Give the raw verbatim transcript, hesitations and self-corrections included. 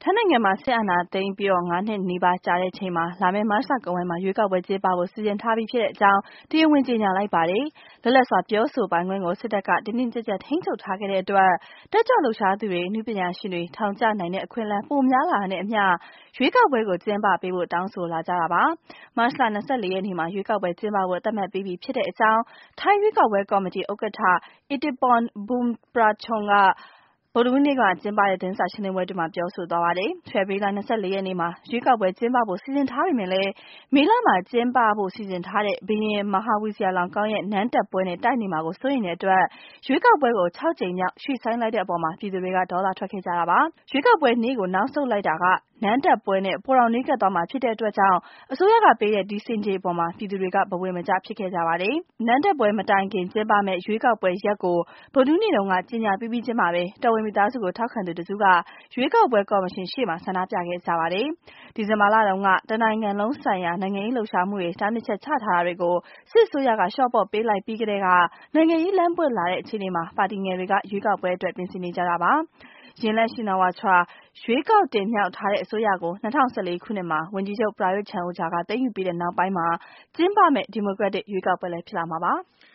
ထိုင်းနိုင်ငံမှာစစ်အာဏာသိမ်းပြီးတော့ငါးနှစ်နီးပါးကြာတဲ့အချိန်မှာလာမယ့်မတ်လကုန်ပိုင်းမှာရွေးကောက်ပွဲကျင်းပဖို့စီစဉ်ထားပြီးဖြစ်တဲ့အကြောင်းတရားဝင်ကြေညာလိုက်ပါတယ်။လွတ်လပ်စွာပြောဆိုပိုင်ခွင့်ကိုစစ်တပ်ကတင်းတင်းကျပ်ကျပ်ထိန်းချုပ်ထားခဲ့တဲ့အတွက်တက်ကြွလှုပ်ရှားသူတွေ၊အနုပညာရှင်တွေထောင်ကျနိုင်တဲ့အခွင့်အလမ်းပိုများလာတာနဲ့အမျှရွေးကောက်ပွဲကိုကျင်းပပေးဖို့တောင်းဆိုလာကြတာပါ။မတ်လ၂၄ရက်နေ့မှာရွေးကောက်ပွဲကျင်းပဖို့သတ်မှတ်ပြီးပြီဖြစ်တဲ့အကြောင်းထိုင်းရွေးကောက်ပွဲကော်မတီဥက္ကဋ္ဌ Ittipon Boompratong ကဗုဒ္ဓဟူးနေ့ကကျင်းပတဲ့သတင်းစာရှင်းလင်းပွဲမှာပြောဆိုသွားပါတယ်။ဖေဖော်ဝါရီလ၂၄ရက်နေ့မှာရွေးကောက်ပွဲကျင်းပဖို့စီစဉ်ထားပေမဲ့လည်းမေလမှာကျင်းပဖို့စီစဉ်ထားတဲ့ဘုရင်မဟာဝီဇာလောင်ကောင်ရဲ့နန်းတက်ပွဲနဲ့တိုက်နေမှာကိုစိုးရိမ်တဲ့အတွက်ရွေးကောက်ပွဲကို၆ကြိမ်မြောက်ရွှေ့ဆိုင်းလိုက်တဲ့အပေါ်မှာပြည်သူတွေကဒေါသထွက်ခဲ့ကြတာပါ။ရွေးကောက်ပွဲနေ့ကိုနောက်ဆုတ်လိုက်တာကနန်းတက်ပွဲနဲ့ပိုတောင်နီးကပ်သွားမှာဖြစ်တဲ့အတွက်ကြောင့်အစိုးရကပေးတဲ့ဒီစင်ကြေးအပေါ်မှာပြည်သူတွေကဘဝင်မကျဖြစ်ခဲ့ကြပါတယ်။နန်းတက်ပွဲမတိုင်ခင်ကျင်းပမဲ့ရွေးကောက်ပွဲရက်ကိုဗုဒ္ဓဟူးနေ့တုန်းကကြေညာပြီးပြီးချင်းမှာပဲတော်ဝင်မိသားစုကိုထောက်ခံသူတစုကရွေးကောက်ပွဲကော်မရှင်ရှေ့မှာဆန္ဒပြခဲ့ကြပါတယ်။ဒီဇင်ဘာလတုန်းကတနိုင်ငံလုံးဆိုင်ရာနိုင်ငံရေးလှုပ်ရှားမှုတွေတားမြစ်ချက်ချထားတာတွေကိုစစ်အစိုးရကလျှော့ပေါ့ပေးလိုက်ပြီးကတည်းကနိုင်ငံရေးလမ်းပွင့်လာတဲ့အခြေအနေမှာပါတီငယ်တွေကရွေးကောက်ပွဲအတွက်ပြင်ဆင်နေကြတာပါ။ယင်လက်ရှိနာဝါချာရွေးကောက်တင်မြှောက်ထားတဲ့အစိုးရကို၂၀၁၄ခုနှစ်မှာဝန်ကြီးချုပ်ပရာရွတ်ချန်အိုချာကသိမ်းယူပြီးတဲ့နောက်ပိုင်းမှာကျင်းပမဲ့ဒီမိုကရက်တစ်ရွေးကောက်ပွဲလည်းဖြစ်လာမှာပါ။